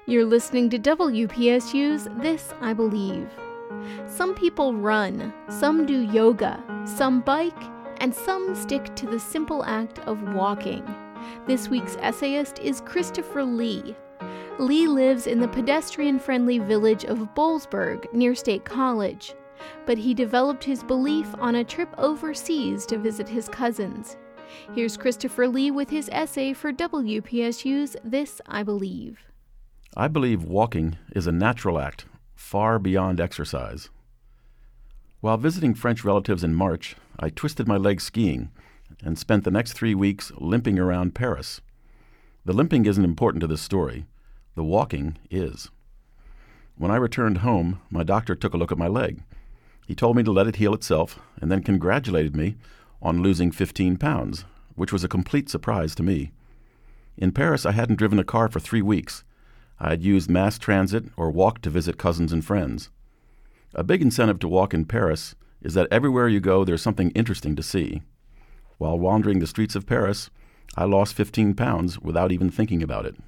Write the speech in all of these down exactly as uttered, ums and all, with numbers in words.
You're listening to W P S U's This I Believe. Some people run, some do yoga, some bike, and some stick to the simple act of walking. This week's essayist is Christopher Lee. Lee lives in the pedestrian-friendly village of Boalsburg near State College, but he developed his belief on a trip overseas to visit his cousins. Here's Christopher Lee with his essay for W P S U's This I Believe. I believe walking is a natural act, far beyond exercise. While visiting French relatives in March, I twisted my leg skiing and spent the next three weeks limping around Paris. The limping isn't important to this story. The walking is. When I returned home, my doctor took a look at my leg. He told me to let it heal itself and then congratulated me on losing fifteen pounds, which was a complete surprise to me. In Paris, I hadn't driven a car for three weeks. I had used mass transit or walked to visit cousins and friends. A big incentive to walk in Paris is that everywhere you go, there's something interesting to see. While wandering the streets of Paris, I lost fifteen pounds without even thinking about it.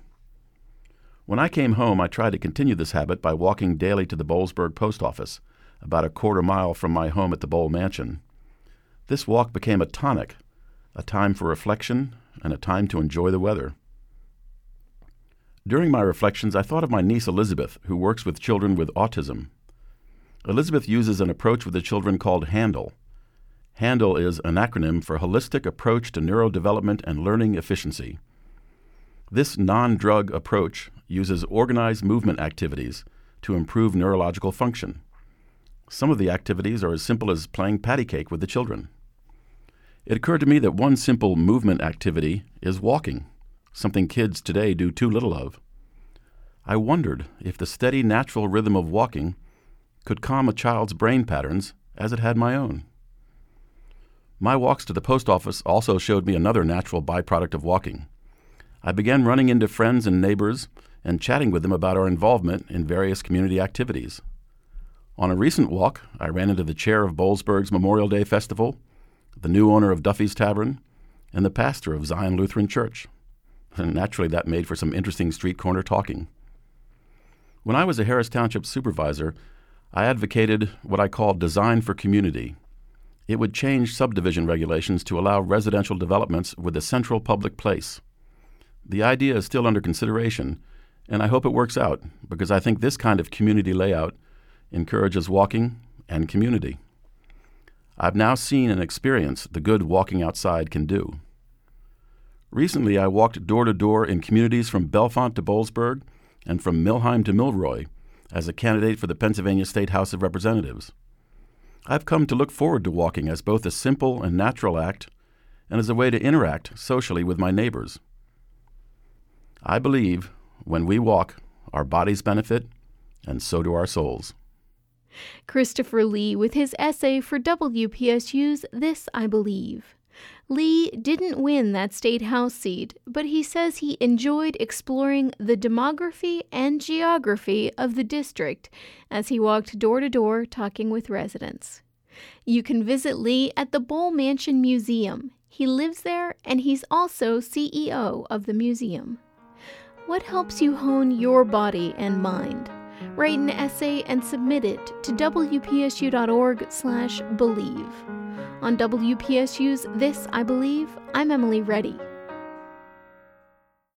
When I came home, I tried to continue this habit by walking daily to the Boalsburg post office, about a quarter mile from my home at the Boal Mansion. This walk became a tonic, a time for reflection and a time to enjoy the weather. During my reflections, I thought of my niece Elizabeth, who works with children with autism. Elizabeth uses an approach with the children called HANDLE. HANDLE is an acronym for Holistic Approach to Neurodevelopment and Learning Efficiency. This non-drug approach uses organized movement activities to improve neurological function. Some of the activities are as simple as playing patty cake with the children. It occurred to me that one simple movement activity is walking, something kids today do too little of. I wondered if the steady, natural rhythm of walking could calm a child's brain patterns as it had my own. My walks to the post office also showed me another natural byproduct of walking. I began running into friends and neighbors and chatting with them about our involvement in various community activities. On a recent walk, I ran into the chair of Boalsburg's Memorial Day Festival, the new owner of Duffy's Tavern, and the pastor of Zion Lutheran Church. And naturally, that made for some interesting street corner talking. When I was a Harris Township supervisor, I advocated what I called design for community. It would change subdivision regulations to allow residential developments with a central public place. The idea is still under consideration, and I hope it works out, because I think this kind of community layout encourages walking and community. I've now seen and experienced the good walking outside can do. Recently, I walked door-to-door in communities from Bellefonte to Boalsburg and from Millheim to Milroy as a candidate for the Pennsylvania State House of Representatives. I've come to look forward to walking as both a simple and natural act and as a way to interact socially with my neighbors. I believe when we walk, our bodies benefit, and so do our souls. Christopher Lee with his essay for W P S U's This I Believe. Lee didn't win that state house seat, but he says he enjoyed exploring the demography and geography of the district as he walked door to door talking with residents. You can visit Lee at the Boal Mansion Museum. He lives there, and he's also C E O of the museum. What helps you hone your body and mind? Write an essay and submit it to W P S U dot org slash believe. On W P S U's This I Believe, I'm Emily Reddy.